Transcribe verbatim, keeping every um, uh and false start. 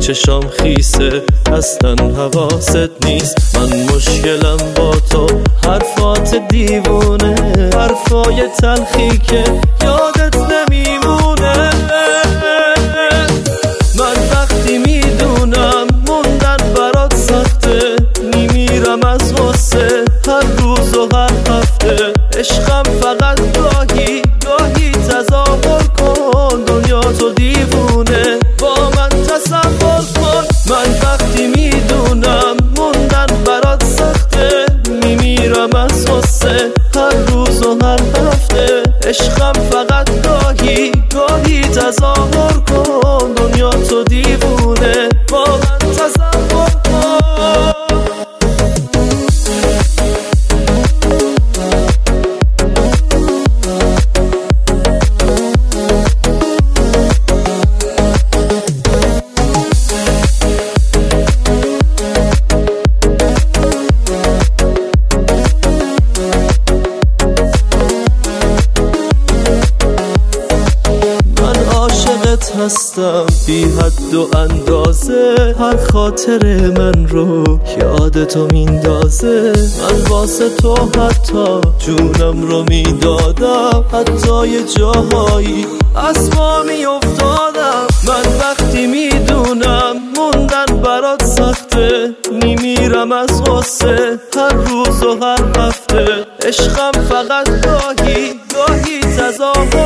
چشام خیسه اصلا حواست نیست. من مشکلم با تو حرفات دیوونه، حرفای تلخی که یادت نمیمونه. من وقتی میدونم موندن برات سخته، میمیرم از غصه هر روز و هر هفته. عشقم فقط گاهی گاهی تظاهر کن، دنیا تو دیوونه با من تصور کن. من وقتی میدونم موندن برات سخته، میمیرم از غصه هر روز و هر هفته. عشقم فقط گاهی گاهی تظاهر کن، دنیا تو دیوونه با من تصور کن. هستم بی حد و اندازه، هر خاطر من رو یاد تو میندازه. من واسه تو حتی جونم رو میدادم، حتی یه جاهایی از پا میافتادم. من وقتی میدونم موندن برات سخته، میمیرم از غصه هر روز و هر هفته. عشقم فقط گاهی گاهی تظاهر